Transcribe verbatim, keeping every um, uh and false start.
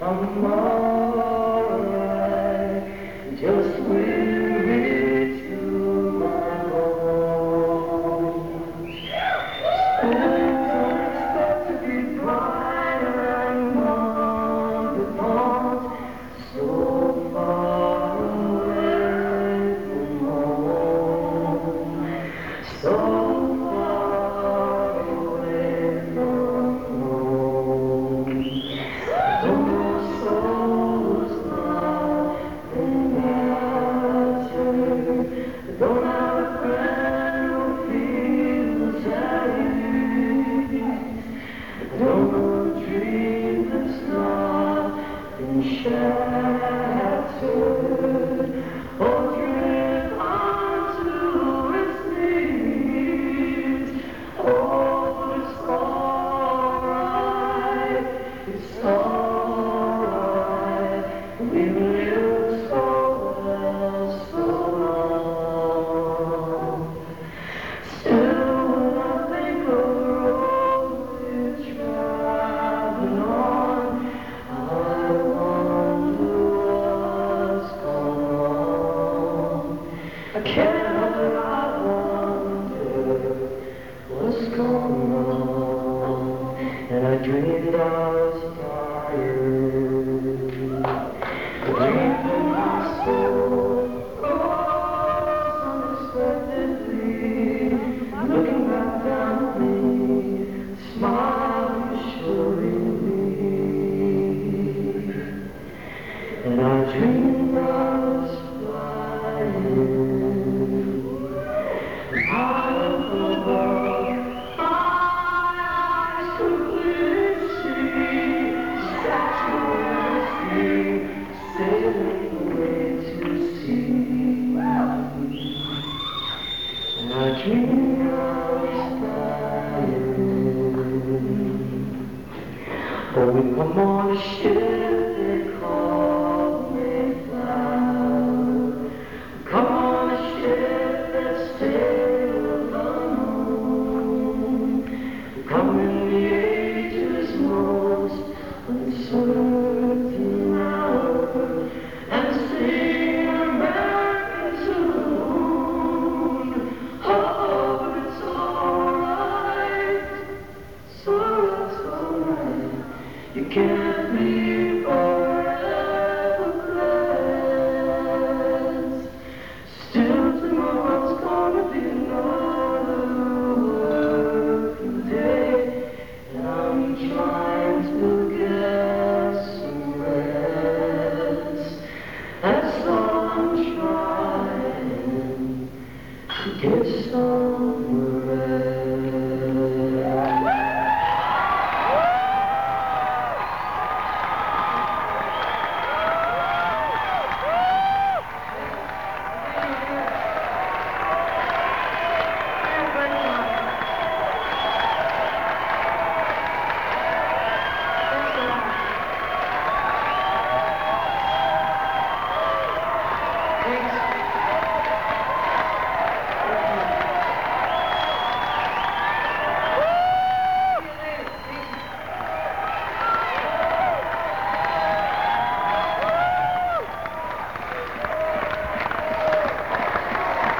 I'm alright, just bring me to my home. Stars are expected to be brighter and more beyond, so far away from home, so far away from home. Don't know souls, nothing matter. Don't have a friend who feels at ease. Don't know a dream that's not been shattered or driven onto its knees. Oh, it's alright, it's alright. We lived so well, so long. Still, when I think of the road we're traveling on, I wonder what's gone wrong. I can't help it, I wonder what's going on. And I dreamed I was tired. I dreamed that my soul rose unexpectedly, looking back down at me, smiling assuringly. And I dreamed I was flying high above. My eyes could clearly see statuesque, sailing away to sea. And I dreamed I was flying. Oh, we come on a ship.